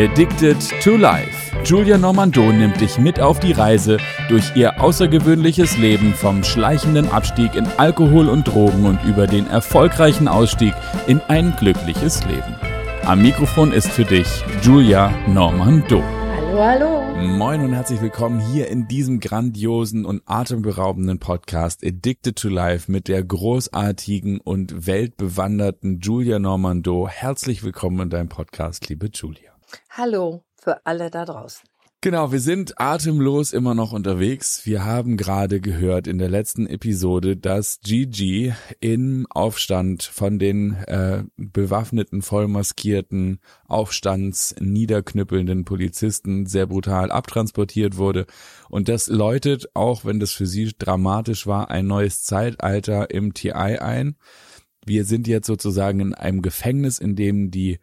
Addicted to Life. Julia Normando nimmt dich mit auf die Reise durch ihr außergewöhnliches Leben vom schleichenden Abstieg in Alkohol und Drogen und über den erfolgreichen Ausstieg in ein glückliches Leben. Am Mikrofon ist für dich Julia Normando. Hallo, hallo. Moin und herzlich willkommen hier in diesem grandiosen und atemberaubenden Podcast Addicted to Life mit der großartigen und weltbewanderten Julia Normando. Herzlich willkommen in deinem Podcast, liebe Julia. Hallo für alle da draußen. Genau, wir sind atemlos immer noch unterwegs. Wir haben gerade gehört in der letzten Episode, dass Gigi im Aufstand von den bewaffneten, vollmaskierten, aufstandsniederknüppelnden Polizisten sehr brutal abtransportiert wurde. Und das läutet, auch wenn das für sie dramatisch war, ein neues Zeitalter im TI ein. Wir sind jetzt sozusagen in einem Gefängnis, in dem die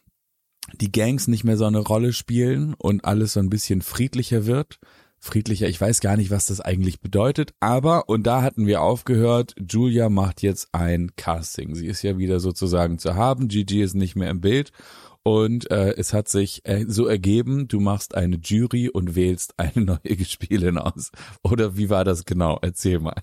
Gangs nicht mehr so eine Rolle spielen und alles so ein bisschen friedlicher wird. Friedlicher, ich weiß gar nicht, was das eigentlich bedeutet, aber, und da hatten wir aufgehört, Julia macht jetzt ein Casting. Sie ist ja wieder sozusagen zu haben, Gigi ist nicht mehr im Bild und es hat sich so ergeben, du machst eine Jury und wählst eine neue Spielin aus. Oder wie war das genau? Erzähl mal.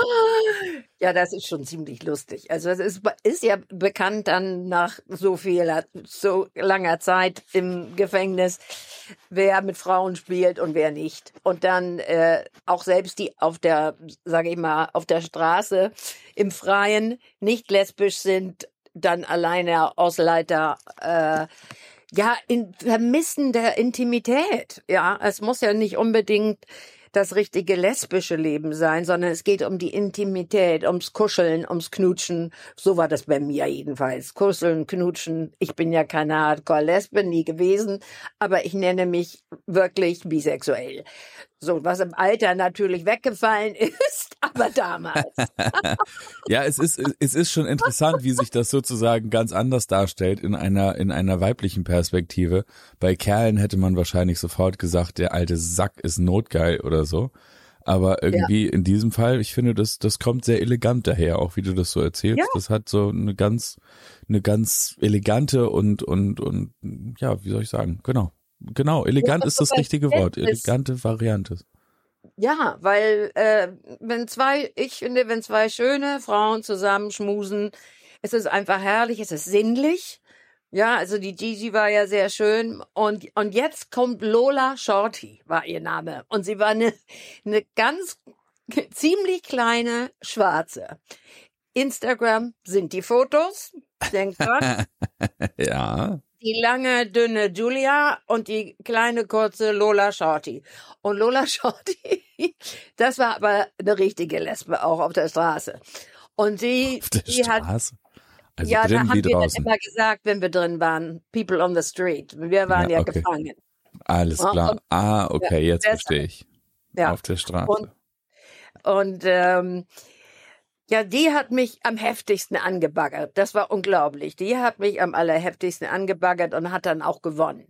Ja, das ist schon ziemlich lustig. Also es ist ja bekannt dann nach so langer Zeit im Gefängnis, wer mit Frauen spielt und wer nicht. Und dann auch selbst die auf der, sage ich mal, auf der Straße im Freien nicht lesbisch sind, dann alleine Ausleiter, in Vermissen der Intimität. Ja, es muss ja nicht unbedingt das richtige lesbische Leben sein, sondern es geht um die Intimität, ums Kuscheln, ums Knutschen. So war das bei mir jedenfalls. Kuscheln, Knutschen. Ich bin ja keine Hardcore-Lesbe, nie gewesen, aber ich nenne mich wirklich bisexuell. So, was im Alter natürlich weggefallen ist, aber damals. Ja, es ist schon interessant, wie sich das sozusagen ganz anders darstellt in einer weiblichen Perspektive. Bei Kerlen hätte man wahrscheinlich sofort gesagt, der alte Sack ist notgeil oder so. Aber irgendwie in diesem Fall, ich finde, das kommt sehr elegant daher, auch wie du das so erzählst. Ja. Das hat so eine ganz elegante und ja, wie soll ich sagen, Genau, elegant ist das richtige Wort. Elegante Variante. Ja, weil wenn zwei schöne Frauen zusammen schmusen, es ist einfach herrlich, es ist sinnlich. Ja, also die Gigi war ja sehr schön und jetzt kommt Lola Shorty, war ihr Name. Und sie war eine ganz ziemlich kleine Schwarze. Instagram sind die Fotos, denkt dran. Ja. Die lange, dünne Julia und die kleine, kurze Lola Shorty. Und Lola Shorty, das war aber eine richtige Lesbe, auch auf der Straße. Und sie hat, also ja, drin da haben wie wir draußen. dann immer gesagt, wenn wir drin waren, people on the street. Wir waren ja okay. gefangen. Alles klar. Okay, jetzt verstehe ich. Ja. Auf der Straße. Und ja, die hat mich am heftigsten angebaggert. Das war unglaublich. Die hat mich am allerheftigsten angebaggert und hat dann auch gewonnen.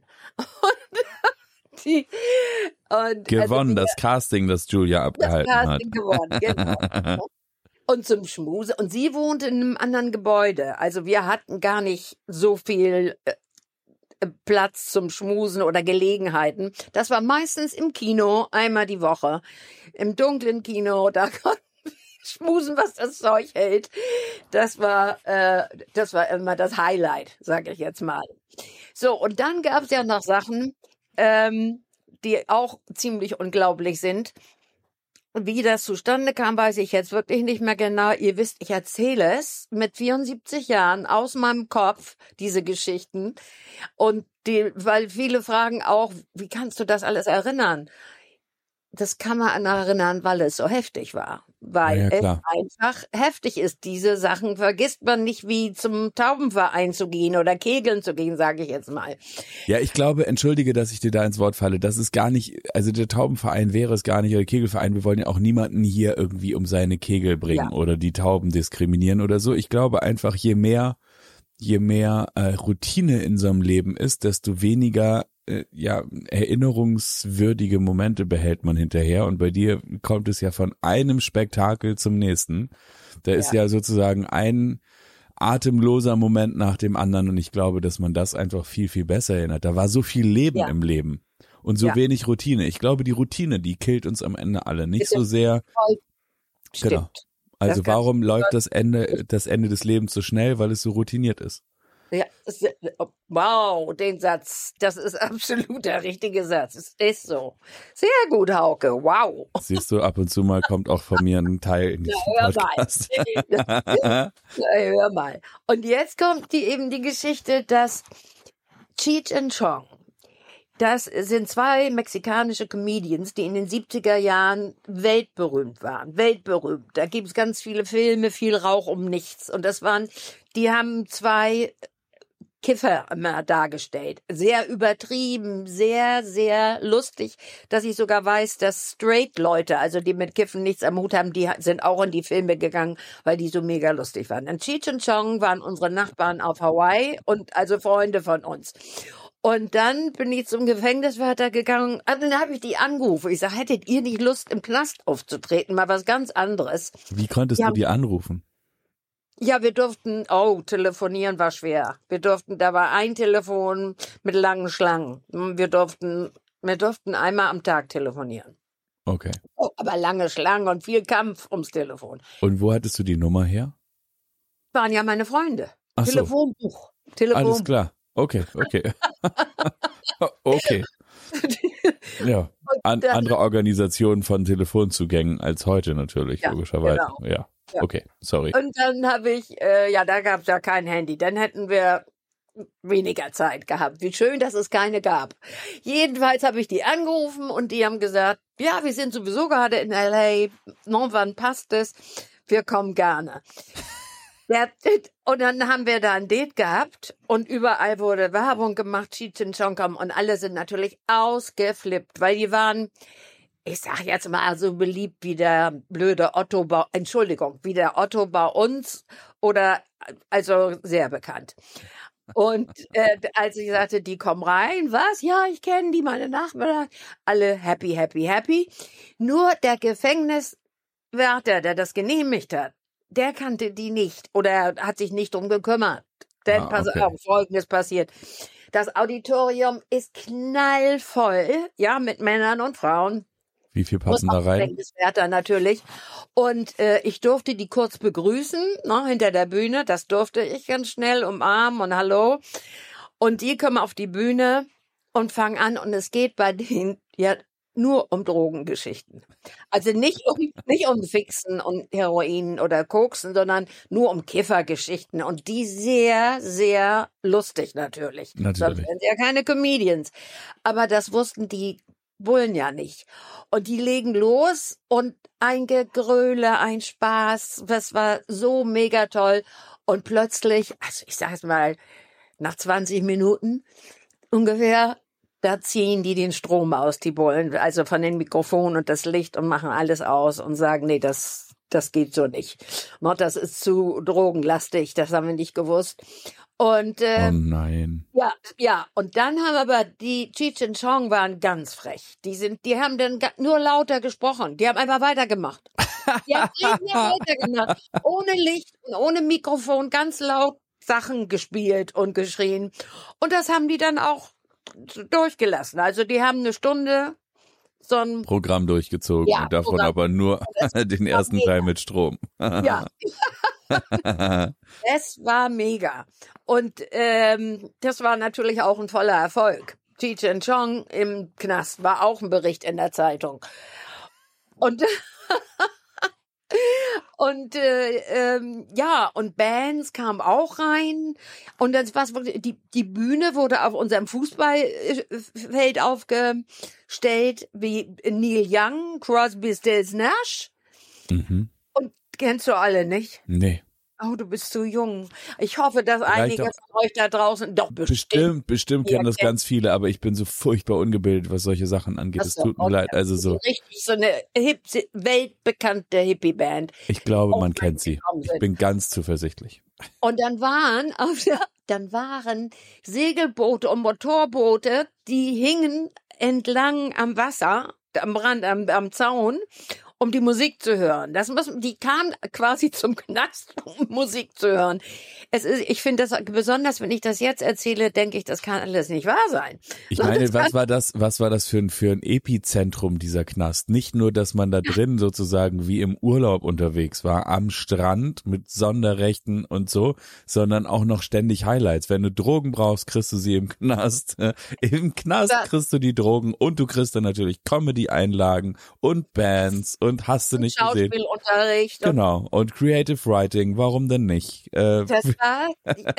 Gewonnen, das Casting, das Julia abgehalten hat. Das Casting gewonnen, genau. Und zum Schmuse. Und sie wohnt in einem anderen Gebäude. Also wir hatten gar nicht so viel Platz zum Schmusen oder Gelegenheiten. Das war meistens im Kino, einmal die Woche. Im dunklen Kino, da konnten schmusen, was das Zeug hält. Das war immer das Highlight, sage ich jetzt mal. So, und dann gab es ja noch Sachen, die auch ziemlich unglaublich sind. Wie das zustande kam, weiß ich jetzt wirklich nicht mehr genau. Ihr wisst, ich erzähle es mit 74 Jahren aus meinem Kopf, diese Geschichten. Und weil viele fragen auch, wie kannst du das alles erinnern? Das kann man erinnern, weil es so heftig war. Weil es einfach heftig ist. Diese Sachen vergisst man nicht, wie zum Taubenverein zu gehen oder Kegeln zu gehen, sage ich jetzt mal. Ja, ich glaube, entschuldige, dass ich dir da ins Wort falle. Das ist gar nicht, also der Taubenverein wäre es gar nicht, oder Kegelverein. Wir wollen ja auch niemanden hier irgendwie um seine Kegel bringen oder die Tauben diskriminieren oder so. Ich glaube einfach, je mehr Routine in so einem Leben ist, desto weniger erinnerungswürdige Momente behält man hinterher, und bei dir kommt es ja von einem Spektakel zum nächsten. Da ist ja sozusagen atemloser Moment nach dem anderen und ich glaube, dass man das einfach viel, viel besser erinnert. Da war so viel Leben im Leben und so wenig Routine. Ich glaube, die Routine, die killt uns am Ende alle. Nicht so sehr. Stimmt. Genau. Also warum läuft das Ende des Lebens so schnell? Weil es so routiniert ist. Ja, wow, den Satz, das ist absolut der richtige Satz. Es ist so. Sehr gut, Hauke, wow. Siehst du, ab und zu mal kommt auch von mir ein Teil in diesen Podcast. Hör mal. Und jetzt kommt die Geschichte, dass Cheech and Chong, das sind 2 mexikanische Comedians, die in den 70er Jahren weltberühmt waren. Weltberühmt. Da gibt es ganz viele Filme, viel Rauch um nichts. Und die haben 2 Kiffer immer dargestellt. Sehr übertrieben, sehr, sehr lustig, dass ich sogar weiß, dass Straight-Leute, also die mit Kiffen nichts am Hut haben, die sind auch in die Filme gegangen, weil die so mega lustig waren. Und Cheech und Chong waren unsere Nachbarn auf Hawaii und also Freunde von uns. Und dann bin ich zum Gefängniswärter gegangen, und dann habe ich die angerufen. Ich sage, hättet ihr nicht Lust, im Knast aufzutreten? Mal was ganz anderes. Wie konntest du die anrufen? Ja, wir durften, telefonieren war schwer. Da war ein Telefon mit langen Schlangen. Wir durften einmal am Tag telefonieren. Okay. Oh, aber lange Schlangen und viel Kampf ums Telefon. Und wo hattest du die Nummer her? Waren ja meine Freunde. Ach so. Telefonbuch. Alles klar. Okay. Okay. Ja. Andere Organisationen von Telefonzugängen als heute natürlich, logischerweise. Genau. Ja. Okay, sorry. Und dann habe ich, da gab es ja kein Handy. Dann hätten wir weniger Zeit gehabt. Wie schön, dass es keine gab. Jedenfalls habe ich die angerufen und die haben gesagt, ja, wir sind sowieso gerade in L.A. Wann passt es? Wir kommen gerne. Und dann haben wir da ein Date gehabt und überall wurde Werbung gemacht, Cheech and Chong kommen und alle sind natürlich ausgeflippt, weil die waren, ich sag jetzt mal, so beliebt wie der blöde Otto wie der Otto bei uns oder also sehr bekannt. Und als ich sagte, die kommen rein, was? Ja, ich kenne die, meine Nachbarn, alle happy, happy, happy. Nur der Gefängniswärter, der das genehmigt hat, der kannte die nicht oder hat sich nicht drum gekümmert. Denn pass auf, Folgendes passiert. Das Auditorium ist knallvoll, ja, mit Männern und Frauen. Wie viel passen da rein? Gefängniswärter natürlich. Und ich durfte die kurz begrüßen, hinter der Bühne. Das durfte ich ganz schnell umarmen und hallo. Und die kommen auf die Bühne und fangen an. Und es geht bei denen ja nur um Drogengeschichten. Also nicht um Fixen und Heroin oder Koksen, sondern nur um Kiffergeschichten. Und die sehr, sehr lustig natürlich. Sonst wären sie ja keine Comedians. Aber das wussten die Bullen ja nicht. Und die legen los und ein Gegröle, ein Spaß. Das war so mega toll. Und plötzlich, also ich sag es mal, nach 20 Minuten ungefähr, da ziehen die den Strom aus, die Bullen, also von den Mikrofonen und das Licht und machen alles aus und sagen, nee, das geht so nicht. Das ist zu drogenlastig, das haben wir nicht gewusst. Und oh nein. Ja, und dann haben aber die Cheech and Chong waren ganz frech. Die haben dann nur lauter gesprochen. Die haben einfach weitergemacht. Die haben einfach weitergemacht. Ohne Licht und ohne Mikrofon, ganz laut Sachen gespielt und geschrien. Und das haben die dann auch durchgelassen. Also die haben eine Stunde so ein Programm durchgezogen und davon aber nur den ersten Teil mit Strom. Ja. Es war mega. Und das war natürlich auch ein voller Erfolg. Cheech and Chong im Knast war auch ein Bericht in der Zeitung. Und und und Bands kamen auch rein und dann die Bühne wurde auf unserem Fußballfeld aufgestellt wie Neil Young, Crosby, Stills, Nash. Mhm. Und kennst du alle nicht? Nee. Oh, du bist zu jung. Ich hoffe, dass einige von euch da draußen doch bestimmt kennen das ganz viele, aber ich bin so furchtbar ungebildet, was solche Sachen angeht. Es tut mir leid. Also so richtig so eine weltbekannte Hippie-Band. Ich glaube, man kennt sie. Ich bin ganz zuversichtlich. Und dann waren Segelboote und Motorboote, die hingen entlang am Wasser, am Rand, am Zaun. um die Musik zu hören. Die kamen quasi zum Knast, um Musik zu hören. Ich finde das, besonders wenn ich das jetzt erzähle, denke ich, das kann alles nicht wahr sein. Ich meine, was war das für ein Epizentrum, dieser Knast? Nicht nur, dass man da drin sozusagen wie im Urlaub unterwegs war, am Strand mit Sonderrechten und so, sondern auch noch ständig Highlights. Wenn du Drogen brauchst, kriegst du sie im Knast. Im Knast kriegst du die Drogen und du kriegst dann natürlich Comedy-Einlagen und Bands und hast du nicht gesehen. Schauspielunterricht. Genau. Und Creative Writing, warum denn nicht? Das war,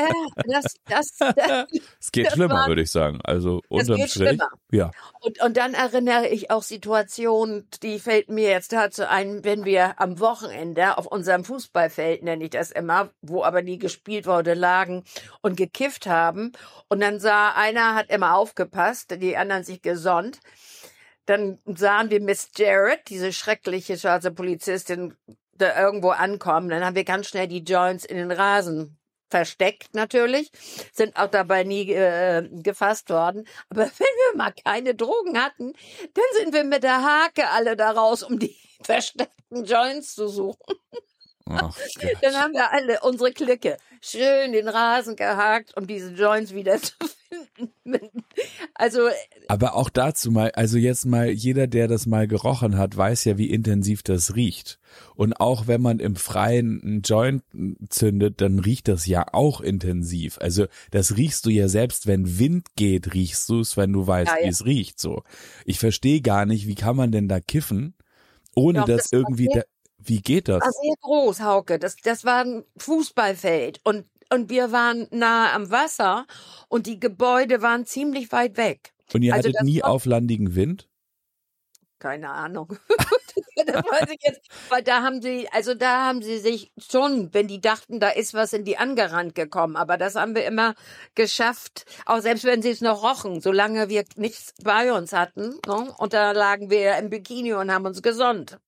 es geht schlimmer, würde ich sagen. Also unterm Strich. Ja. Und dann erinnere ich auch Situationen, die fällt mir jetzt dazu ein, wenn wir am Wochenende auf unserem Fußballfeld, nenne ich das immer, wo aber nie gespielt wurde, lagen und gekifft haben. Und dann einer hat immer aufgepasst, die anderen sich gesonnt. Dann sahen wir Miss Jarrett, diese schreckliche schwarze Polizistin, da irgendwo ankommen. Dann haben wir ganz schnell die Joints in den Rasen versteckt natürlich, sind auch dabei nie gefasst worden. Aber wenn wir mal keine Drogen hatten, dann sind wir mit der Hake alle da raus, um die versteckten Joints zu suchen. Ach, dann haben wir alle unsere Clique schön den Rasen gehakt, um diese Joints wieder zu finden. Also, aber auch dazu mal, also jetzt mal, jeder, der das mal gerochen hat, weiß ja, wie intensiv das riecht. Und auch wenn man im Freien einen Joint zündet, dann riecht das ja auch intensiv. Also das riechst du ja selbst, wenn Wind geht, riechst du es, wenn du weißt, wie es riecht. So, ich verstehe gar nicht, wie kann man denn da kiffen, ohne dass irgendwie wie geht das? War sehr groß, Hauke. Das war ein Fußballfeld und wir waren nahe am Wasser und die Gebäude waren ziemlich weit weg. Und ihr hattet nie auflandigen Wind? Keine Ahnung. Das weiß ich jetzt. Weil da haben sie sich schon, wenn die dachten, da ist was in die angerannt gekommen. Aber das haben wir immer geschafft, auch selbst wenn sie es noch rochen, solange wir nichts bei uns hatten. Ne? Und da lagen wir im Bikini und haben uns gesonnt.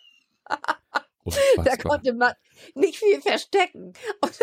Da konnte man nicht viel verstecken.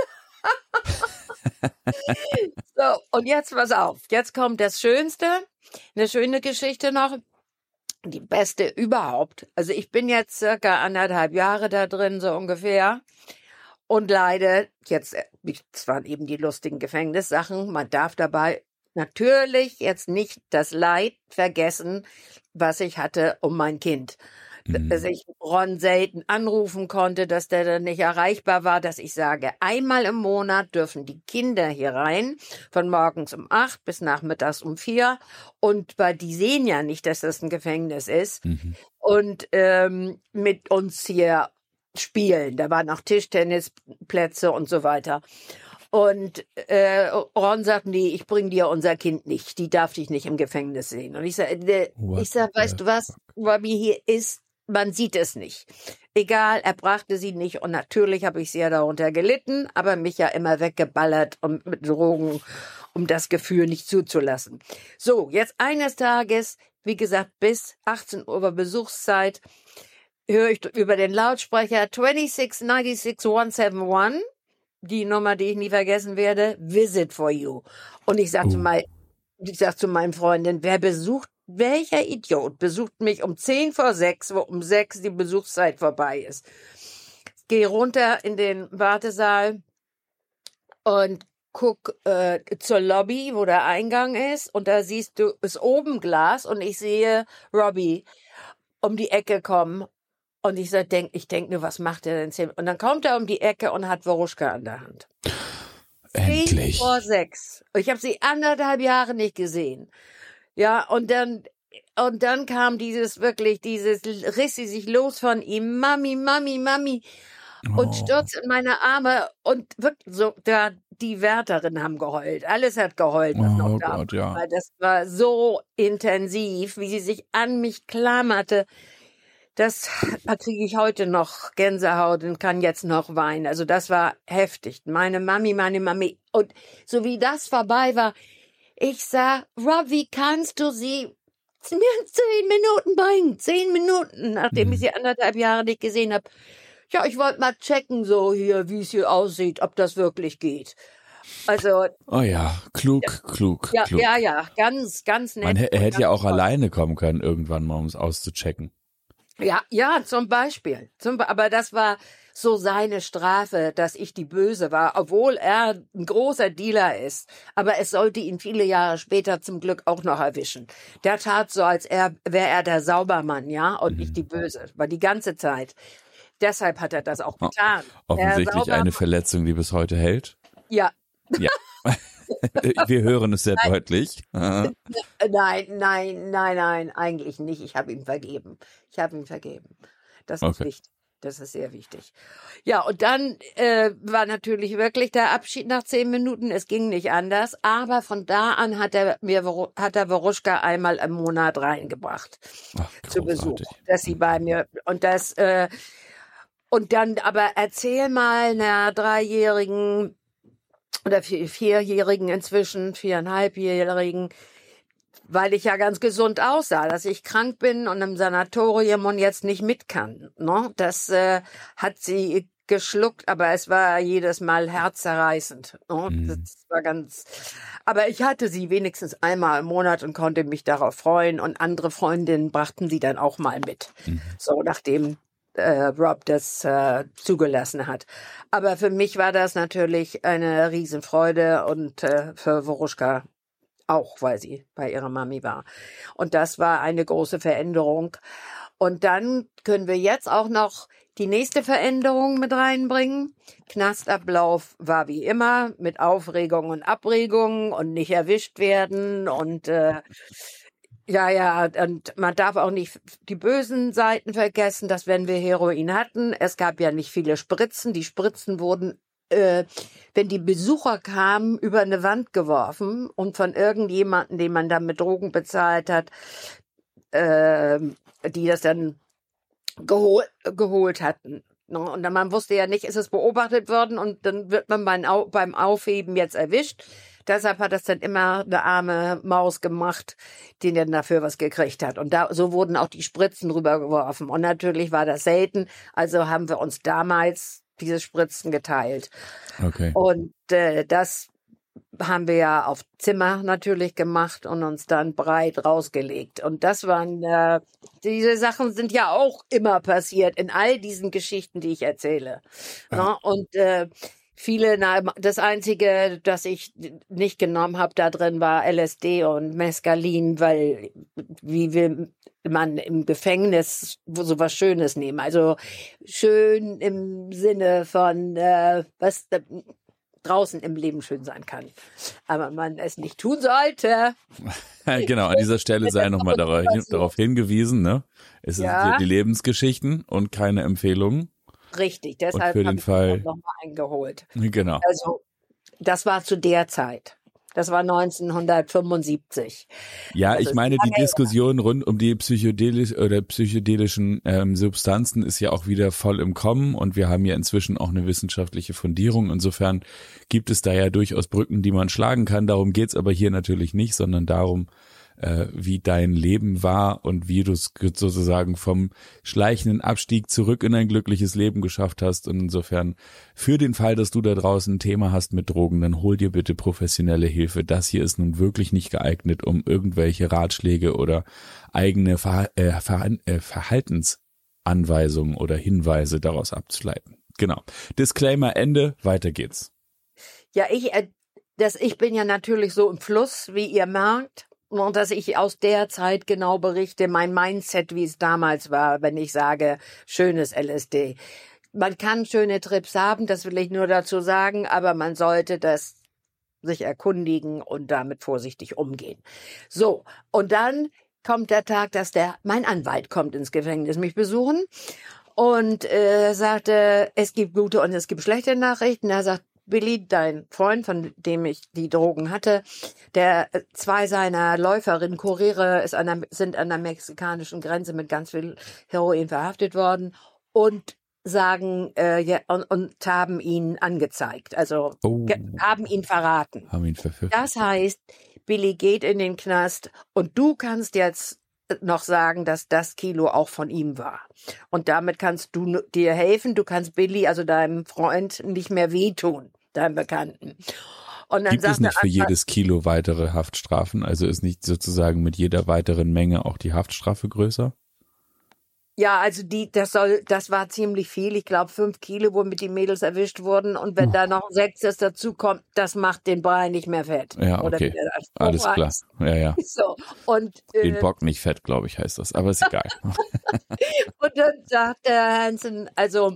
So, und jetzt pass auf. Jetzt kommt das Schönste. Eine schöne Geschichte noch. Die beste überhaupt. Also ich bin jetzt circa 1,5 Jahre da drin, so ungefähr. Und leide jetzt, das waren eben die lustigen Gefängnissachen. Man darf dabei natürlich jetzt nicht das Leid vergessen, was ich hatte um mein Kind. Dass ich Ron selten anrufen konnte, dass der dann nicht erreichbar war, dass ich sage, einmal im Monat dürfen die Kinder hier rein, von morgens um 8 bis nachmittags um 4. Und die sehen ja nicht, dass das ein Gefängnis ist. Und mit uns hier spielen. Da waren auch Tischtennisplätze und so weiter. Und Ron sagt, nee, ich bring dir unser Kind nicht. Die darf dich nicht im Gefängnis sehen. Und ich sage, weißt du was, Robbie, hier ist, man sieht es nicht. Egal, er brachte sie nicht. Und natürlich habe ich sehr darunter gelitten, aber mich ja immer weggeballert und mit Drogen, um das Gefühl nicht zuzulassen. So, jetzt eines Tages, wie gesagt, bis 18 Uhr war Besuchszeit, höre ich über den Lautsprecher 2696171, die Nummer, die ich nie vergessen werde, Visit for you. Und ich sagte zu meinen Freundinnen, welcher Idiot besucht mich um 5:10, wo um 6 die Besuchszeit vorbei ist. Gehe runter in den Wartesaal und guck zur Lobby, wo der Eingang ist. Und da siehst du, ist oben Glas und ich sehe Robbie um die Ecke kommen. Und ich denk nur, was macht er denn? Und dann kommt er um die Ecke und hat Woruschka an der Hand. Endlich. 5:06. Ich habe sie 1,5 Jahre nicht gesehen. Ja, und dann kam riss sie sich los von ihm, Mami, Mami, Mami, und stürzte in meine Arme und wirklich so, die Wärterinnen haben geheult, alles hat geheult, was noch da war. Ja. Weil das war so intensiv, wie sie sich an mich klammerte. Da kriege ich heute noch Gänsehaut und kann jetzt noch weinen. Also das war heftig. Meine Mami. Und so wie das vorbei war, ich sah, Rob, wie kannst du sie mir 10 Minuten bringen? 10 Minuten, nachdem ich sie 1,5 Jahre nicht gesehen habe. Ja, ich wollte mal checken, so hier, wie es hier aussieht, ob das wirklich geht. Also. Oh ja, klug. Ja, ganz, ganz nett. Er hätte ja auch alleine kommen können, irgendwann mal, um es auszuchecken. Ja, zum Beispiel. Aber das war so seine Strafe, dass ich die Böse war, obwohl er ein großer Dealer ist. Aber es sollte ihn viele Jahre später zum Glück auch noch erwischen. Der tat so, als wäre er der Saubermann, ja, und nicht die Böse. War die ganze Zeit. Deshalb hat er das auch getan. Offensichtlich eine Verletzung, die bis heute hält. Ja. Ja. Wir hören es sehr deutlich. Nein, eigentlich nicht. Ich habe ihm vergeben. Das ist wichtig. Das ist sehr wichtig. Ja, und dann war natürlich wirklich der Abschied nach 10 Minuten. Es ging nicht anders. Aber von da an hat er Veruschka einmal im Monat reingebracht. Ach, zu Besuch. Dass sie bei mir und dann aber erzähl mal einer 3-Jährigen oder 4-Jährigen inzwischen, 4,5-Jährigen, weil ich ja ganz gesund aussah, dass ich krank bin und im Sanatorium und jetzt nicht mit kann. Ne? Das hat sie geschluckt, aber es war jedes Mal herzzerreißend. Ne? Das war aber ich hatte sie wenigstens einmal im Monat und konnte mich darauf freuen und andere Freundinnen brachten sie dann auch mal mit. So, nachdem Rob das zugelassen hat. Aber für mich war das natürlich eine Riesenfreude und für Veruschka auch, weil sie bei ihrer Mami war. Und das war eine große Veränderung. Und dann können wir jetzt auch noch die nächste Veränderung mit reinbringen. Knastablauf war wie immer mit Aufregung und Abregung und nicht erwischt werden und und man darf auch nicht die bösen Seiten vergessen, dass wenn wir Heroin hatten, es gab ja nicht viele Spritzen. Die Spritzen wurden, wenn die Besucher kamen, über eine Wand geworfen und von irgendjemandem, den man dann mit Drogen bezahlt hat, die das dann geholt hatten. Und dann, man wusste ja nicht, ist es beobachtet worden und dann wird man beim Aufheben jetzt erwischt. Deshalb hat das dann immer eine arme Maus gemacht, die dann dafür was gekriegt hat. Und so wurden auch die Spritzen rübergeworfen. Und natürlich war das selten. Also haben wir uns damals diese Spritzen geteilt. Okay. Und das haben wir ja auf Zimmer natürlich gemacht und uns dann breit rausgelegt. Und das waren, diese Sachen sind ja auch immer passiert in all diesen Geschichten, die ich erzähle. Ja. Und das Einzige, das ich nicht genommen habe da drin, war LSD und Mescalin, weil wie will man im Gefängnis so was Schönes nehmen? Also schön im Sinne von was draußen im Leben schön sein kann. Aber man es nicht tun sollte. Genau, an dieser Stelle sei nochmal darauf hingewiesen, ne? Es sind hier die Lebensgeschichten und keine Empfehlungen. Richtig, deshalb habe ich das nochmal eingeholt. Genau. Also, das war zu der Zeit. Das war 1975. Ja, ich meine, die Diskussion rund um die psychedelischen Substanzen ist ja auch wieder voll im Kommen und wir haben ja inzwischen auch eine wissenschaftliche Fundierung. Insofern gibt es da ja durchaus Brücken, die man schlagen kann. Darum geht's aber hier natürlich nicht, sondern darum, wie dein Leben war und wie du es sozusagen vom schleichenden Abstieg zurück in ein glückliches Leben geschafft hast. Und insofern, für den Fall, dass du da draußen ein Thema hast mit Drogen, dann hol dir bitte professionelle Hilfe. Das hier ist nun wirklich nicht geeignet, um irgendwelche Ratschläge oder eigene Verhaltensanweisungen oder Hinweise daraus abzuleiten. Genau. Disclaimer Ende, weiter geht's. Ja, ich bin ja natürlich so im Fluss, wie ihr merkt. Und dass ich aus der Zeit genau berichte, mein Mindset, wie es damals war, wenn ich sage, schönes LSD. Man kann schöne Trips haben, das will ich nur dazu sagen, aber man sollte das sich erkundigen und damit vorsichtig umgehen. So, und dann kommt der Tag, dass mein Anwalt kommt ins Gefängnis mich besuchen und sagte, es gibt gute und es gibt schlechte Nachrichten. Er sagt, Billy, dein Freund, von dem ich die Drogen hatte, 2 seiner Läuferinnen, Kuriere, sind an der mexikanischen Grenze mit ganz viel Heroin verhaftet worden und sagen und haben ihn angezeigt, also haben ihn verraten. Haben ihn verführt. Das heißt, Billy geht in den Knast und du kannst jetzt noch sagen, dass das Kilo auch von ihm war. Und damit kannst du dir helfen. Du kannst Billy, also deinem Freund, nicht mehr wehtun, deinem Bekannten. Und dann gibt es nicht für jedes Kilo weitere Haftstrafen? Also ist nicht sozusagen mit jeder weiteren Menge auch die Haftstrafe größer? Ja, also das war ziemlich viel. Ich glaube 5 Kilo, womit die Mädels erwischt wurden. Und wenn da noch 6 dazu kommt, das macht den Brei nicht mehr fett. Ja, Oder okay. wie der Spruch Alles klar. heißt. Ja. So. Und, Den Bock nicht fett, glaube ich, heißt das. Aber ist egal. und dann sagt der Hansen, also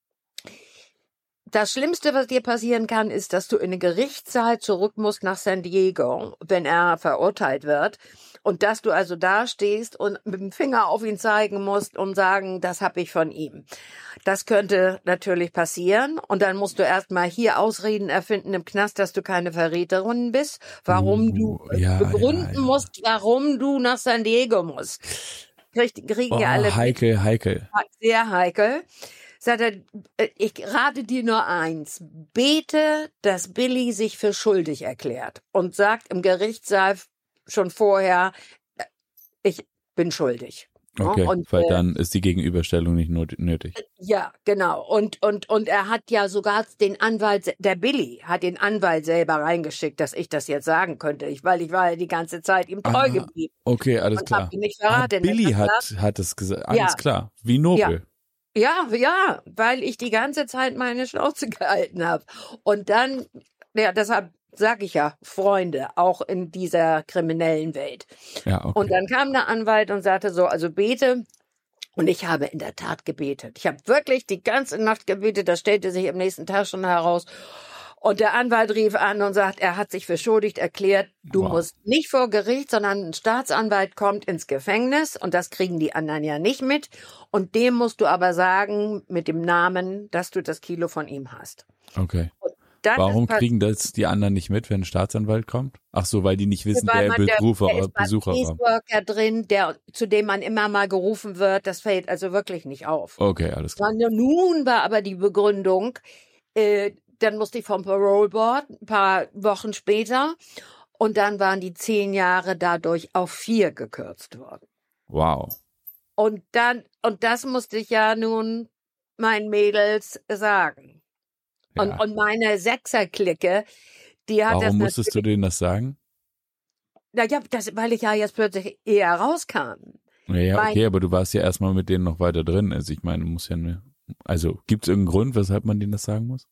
das Schlimmste, was dir passieren kann, ist, dass du in den Gerichtssaal zurück musst nach San Diego, wenn er verurteilt wird. Und dass du also da stehst und mit dem Finger auf ihn zeigen musst und sagen, das habe ich von ihm. Das könnte natürlich passieren. Und dann musst du erstmal hier Ausreden erfinden im Knast, dass du keine Verräterin bist, warum du begründen musst, warum du nach San Diego musst. Kriegen ja alle. Heikel. Sehr heikel. Sagt er, ich rate dir nur eins. Bete, dass Billy sich für schuldig erklärt und sagt im Gerichtssaal schon vorher, ich bin schuldig. Okay, und, weil dann ist die Gegenüberstellung nicht nötig. Ja, genau. Und er hat ja sogar den Anwalt, der Billy hat den Anwalt selber reingeschickt, dass ich das jetzt sagen könnte, weil ich war ja die ganze Zeit ihm treu geblieben. Okay, alles klar. Hab ihn nicht verraten. Billy hat es gesagt, alles klar. Wie nobel. Ja, weil ich die ganze Zeit meine Schnauze gehalten habe. Und dann, deshalb sage ich ja, Freunde, auch in dieser kriminellen Welt. Ja, okay. Und dann kam der Anwalt und sagte so, also bete. Und ich habe in der Tat gebetet. Ich habe wirklich die ganze Nacht gebetet. Das stellte sich am nächsten Tag schon heraus. Und der Anwalt rief an und sagt, er hat sich für schuldig erklärt. Du musst nicht vor Gericht, sondern ein Staatsanwalt kommt ins Gefängnis. Und das kriegen die anderen ja nicht mit. Und dem musst du aber sagen, mit dem Namen, dass du das Kilo von ihm hast. Okay. Warum kriegen das die anderen nicht mit, wenn ein Staatsanwalt kommt? Ach so, weil die nicht wissen, wer Besucher war. Der drin, zu dem man immer mal gerufen wird. Das fällt also wirklich nicht auf. Okay, alles klar. Nun war aber die Begründung, dann musste ich vom Parole Board ein paar Wochen später und dann waren die 10 Jahre dadurch auf 4 gekürzt worden. Wow. Und das musste ich ja nun meinen Mädels sagen. Ja. Und meine Sechser-Clique, die hat das. Warum musstest du denen das sagen? Naja, weil ich ja jetzt plötzlich eher rauskam. Ja, okay, aber du warst ja erstmal mit denen noch weiter drin. Also ich meine, muss ja nur. Also gibt es irgendeinen Grund, weshalb man denen das sagen muss?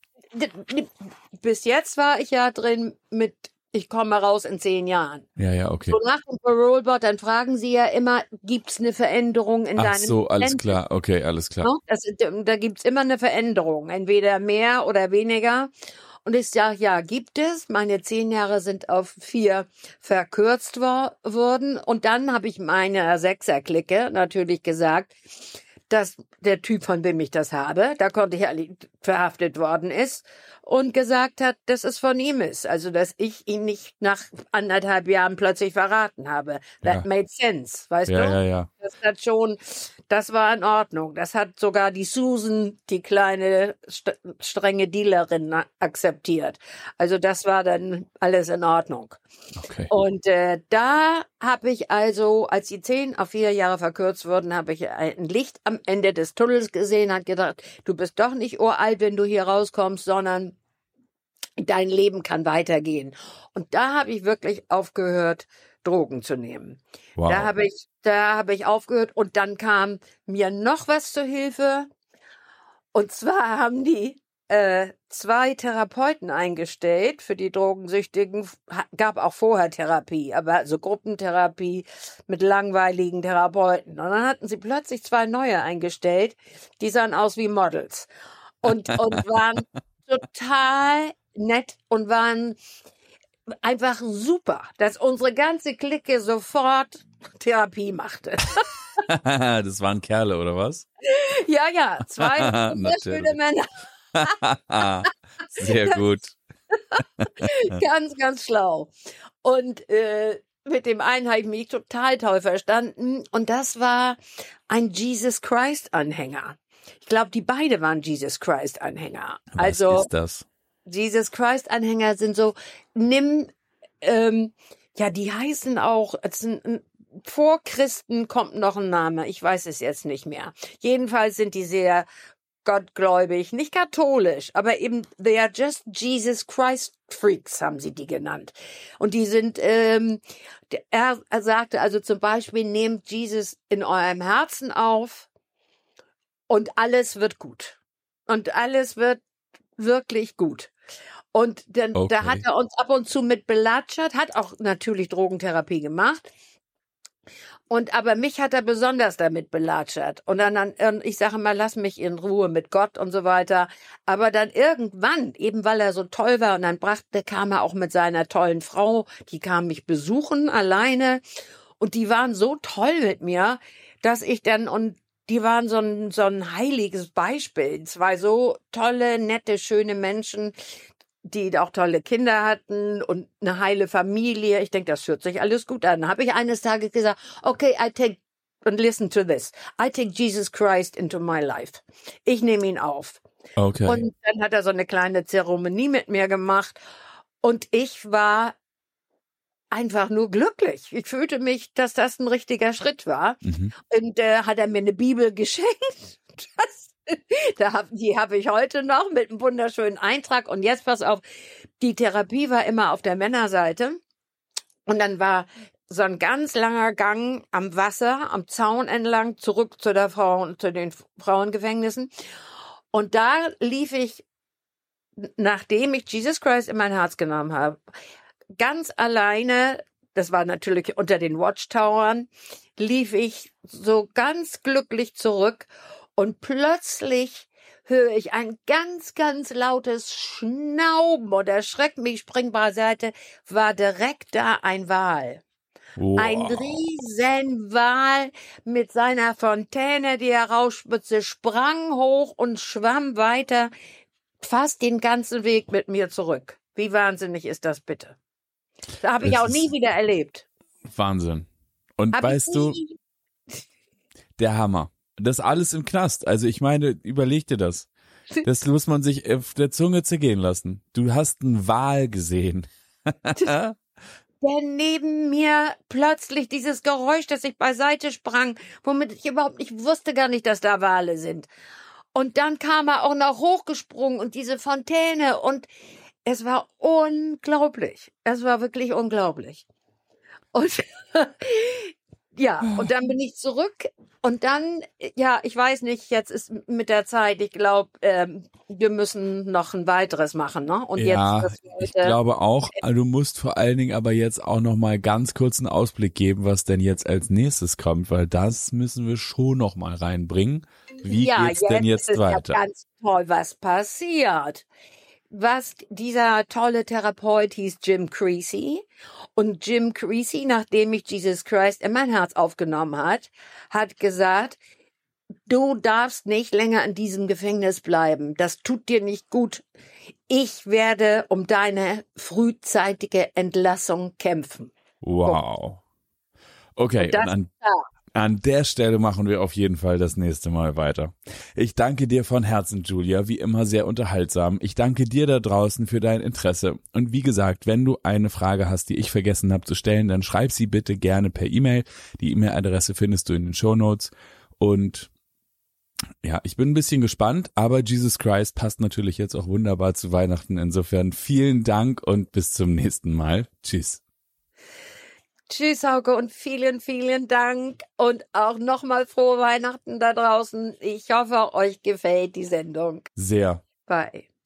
Bis jetzt war ich ja drin mit, ich komme raus in 10 Jahren. Ja, okay. So nach dem Parole Board, dann fragen sie ja immer, gibt's eine Veränderung in deinem Ach so, alles klar, okay, alles klar. Da gibt's immer eine Veränderung, entweder mehr oder weniger. Und ich sage, ja, gibt es. Meine 10 Jahre sind auf 4 verkürzt worden. Und dann habe ich meiner 6er-Clique natürlich gesagt, dass der Typ, von dem ich das habe, da konnte ich verhaftet worden ist und gesagt hat, dass es von ihm ist. Also, dass ich ihn nicht nach 1,5 Jahren plötzlich verraten habe. That made sense, weißt du? Ja. Das war in Ordnung. Das hat sogar die Susan, die kleine strenge Dealerin, akzeptiert. Also, das war dann alles in Ordnung. Okay. Und da habe ich also, als die 10 auf 4 Jahre verkürzt wurden, habe ich ein Licht am Ende des Tunnels gesehen, hat gedacht, du bist doch nicht uralt, wenn du hier rauskommst, sondern dein Leben kann weitergehen. Und da habe ich wirklich aufgehört, Drogen zu nehmen. Wow. Da habe ich aufgehört und dann kam mir noch was zur Hilfe. Und zwar haben die 2 Therapeuten eingestellt für die Drogensüchtigen. Gab auch vorher Therapie, aber so Gruppentherapie mit langweiligen Therapeuten. Und dann hatten sie plötzlich 2 neue eingestellt, die sahen aus wie Models und waren total nett und waren einfach super, dass unsere ganze Clique sofort Therapie machte. Das waren Kerle, oder was? Ja, 2 schöne Männer. Sehr gut. Ganz, ganz schlau. Und mit dem einen habe ich mich total toll verstanden. Und das war ein Jesus Christ-Anhänger. Ich glaube, die beide waren Jesus Christ-Anhänger. Was ist das? Jesus Christ-Anhänger sind so, die heißen auch, vor Christen kommt noch ein Name, ich weiß es jetzt nicht mehr. Jedenfalls sind die sehr gottgläubig, nicht katholisch, aber eben, they are just Jesus Christ Freaks, haben sie die genannt. Und die sind, er sagte also zum Beispiel, nehmt Jesus in eurem Herzen auf Und alles wird gut. Und alles wird wirklich gut. Und dann, da hat er uns ab und zu mit belatschert, hat auch natürlich Drogentherapie gemacht. Aber mich hat er besonders damit belatschert. Und ich sage mal, lass mich in Ruhe mit Gott und so weiter. Aber dann irgendwann, eben weil er so toll war, und dann kam er auch mit seiner tollen Frau, die kam mich besuchen alleine. Und die waren so toll mit mir, dass ich dann, und die waren so ein heiliges Beispiel. Zwei so tolle, nette, schöne Menschen, die auch tolle Kinder hatten und eine heile Familie. Ich denke, das hört sich alles gut an. Dann habe ich eines Tages gesagt, okay, and listen to this. I take Jesus Christ into my life. Ich nehme ihn auf. Okay. Und dann hat er so eine kleine Zeremonie mit mir gemacht. Und ich war einfach nur glücklich. Ich fühlte mich, dass das ein richtiger Schritt war. Mhm. Und hat er mir eine Bibel geschenkt. Die habe ich heute noch mit einem wunderschönen Eintrag. Und jetzt pass auf, die Therapie war immer auf der Männerseite. Und dann war so ein ganz langer Gang am Wasser, am Zaun entlang, zurück zu den Frauengefängnissen. Und da lief ich, nachdem ich Jesus Christ in mein Herz genommen habe, ganz alleine, das war natürlich unter den Watchtowern, lief ich so ganz glücklich zurück. Und plötzlich höre ich ein ganz, ganz lautes Schnauben und erschreckt mich, spring beiseite, war direkt da ein Wal. Wow. Ein riesen Wal mit seiner Fontäne, die er rausspitzte, sprang hoch und schwamm weiter, fast den ganzen Weg mit mir zurück. Wie wahnsinnig ist das bitte? Das habe ich auch nie wieder erlebt. Wahnsinn. Und weißt du, der Hammer. Das alles im Knast. Also ich meine, überleg dir das. Das muss man sich auf der Zunge zergehen lassen. Du hast einen Wal gesehen. Der neben mir plötzlich dieses Geräusch, das ich beiseite sprang, womit ich überhaupt nicht wusste gar nicht, dass da Wale sind. Und dann kam er auch noch hochgesprungen und diese Fontäne und es war unglaublich. Es war wirklich unglaublich. Und ja, und dann bin ich zurück und dann, ja, ich weiß nicht, jetzt ist mit der Zeit, ich glaube, wir müssen noch ein weiteres machen, ne? Und ja, jetzt ich glaube auch, du musst vor allen Dingen aber jetzt auch noch mal ganz kurz einen Ausblick geben, was denn jetzt als nächstes kommt, weil das müssen wir schon noch mal reinbringen. Wie geht's denn jetzt weiter? Ja, ganz toll, was passiert. Dieser tolle Therapeut hieß Jim Creasy. Und Jim Creasy, nachdem mich Jesus Christ in mein Herz aufgenommen hat gesagt, du darfst nicht länger in diesem Gefängnis bleiben. Das tut dir nicht gut. Ich werde um deine frühzeitige Entlassung kämpfen. Wow. Okay, und an der Stelle machen wir auf jeden Fall das nächste Mal weiter. Ich danke dir von Herzen, Julia, wie immer sehr unterhaltsam. Ich danke dir da draußen für dein Interesse. Und wie gesagt, wenn du eine Frage hast, die ich vergessen habe zu stellen, dann schreib sie bitte gerne per E-Mail. Die E-Mail-Adresse findest du in den Shownotes. Und ja, ich bin ein bisschen gespannt, aber Jesus Christ passt natürlich jetzt auch wunderbar zu Weihnachten. Insofern vielen Dank und bis zum nächsten Mal. Tschüss. Tschüss, Hauke, und vielen, vielen Dank und auch nochmal frohe Weihnachten da draußen. Ich hoffe, euch gefällt die Sendung. Sehr. Bye.